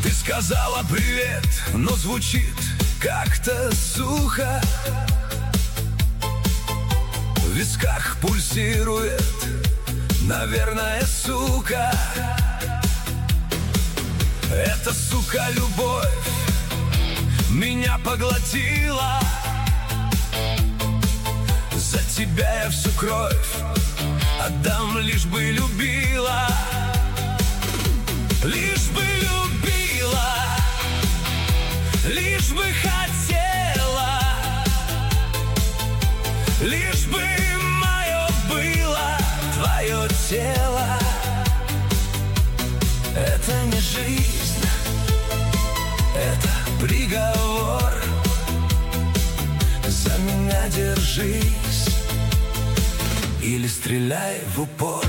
Ты сказала привет, но звучит как-то сухо. В висках пульсирует, наверное, сука. Эта сука любовь меня поглотила. За тебя я всю кровь отдам, лишь бы любила. Лишь бы любила, лишь бы хотела, лишь бы мое было твое тело. Это не жизнь, это приговор. За меня держись или стреляй в упор.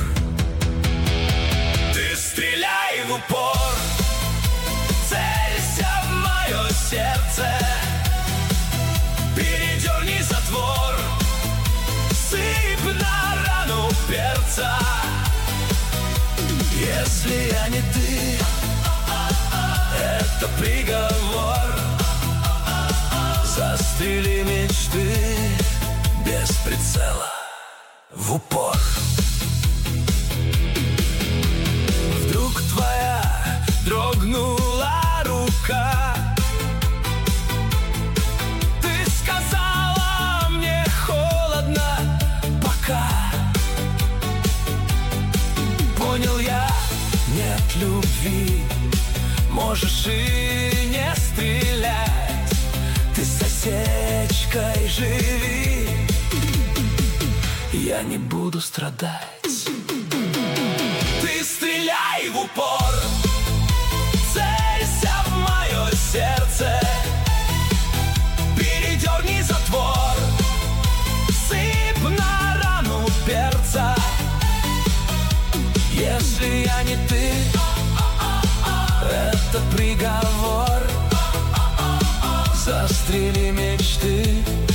Ты стреляй в упор, целься в мое сердце, передерни затвор, сыпь на рану перца. Если я не ты, это приговор. Застрели мечты без прицела, в упор. Вдруг твоя дрогнула рука. Ты сказала мне холодно пока. Понял я, нет любви, можешь и не стрелять. Ты с осечкой живи, я не буду страдать. Ты стреляй в упор, целься в мое сердце, передерни затвор, сыпь на рану перца. Если я не ты, это приговор. Застрели мечты